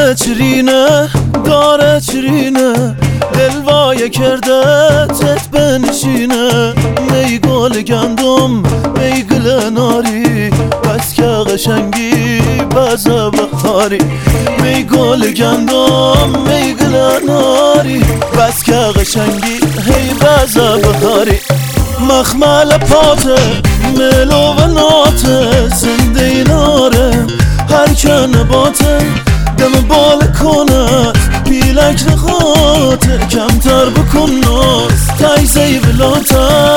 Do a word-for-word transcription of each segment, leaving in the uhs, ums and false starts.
داره چرینه داره چرینه دلوای کرده تت بنشینه می گل گندم می گل ناری بس که قشنگی بزا بخاری می گل گندم می گل ناری بس که قشنگی هی بزا بخاری مخمل پاته ملو و ناته زنده ناره هر که نباته دم بال کنه پیلک نخواته کمتر بکن ناز تایزه بلاته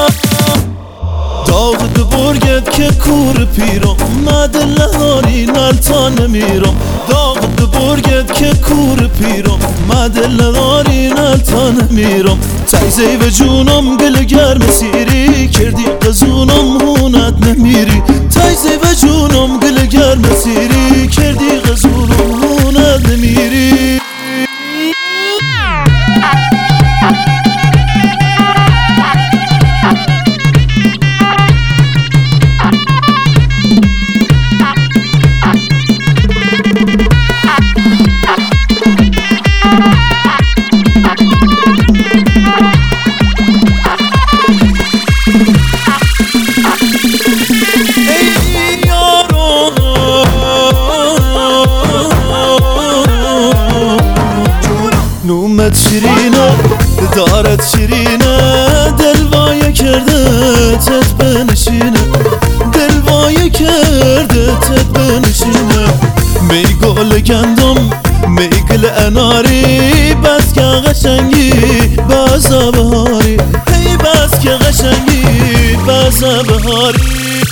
داغ دبرگت که کور پیرم مدل هاری نلتا نمیرم داغ دبرگت که کور پیرم مدل هاری نلتا نمیرم تایزه و جونم گل گرم سیری کردی قزونم هونت نمیری تایزه و جونم گل گرم سیری کردی قزونم هونت نمیری نومت شیرینه دارت شیرینه دلوای کرده تت بنشینه دلوای کرده تت بنشینه می گل گندم می گل اناری بس که قشنگی بازا بهاری هی بس که قشنگی بازا بهاری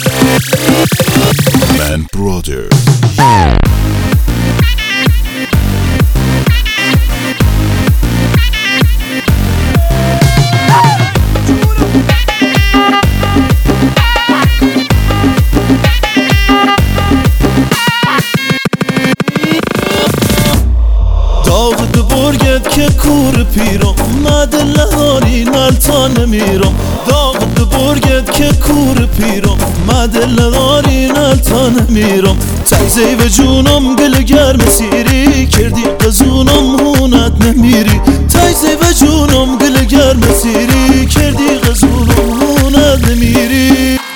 Man Brother داغ دبرگت که کور پیرم مدل هاری نلتا نمیرم داغ دبرگت که کور پیرم مدل هاری نلتا نمیرم تایزه و جونم گل گرم سیری کردی قزونم هونت نمیری تایزه و جونم گل گرم سیری کردی قزونم هونت نمیری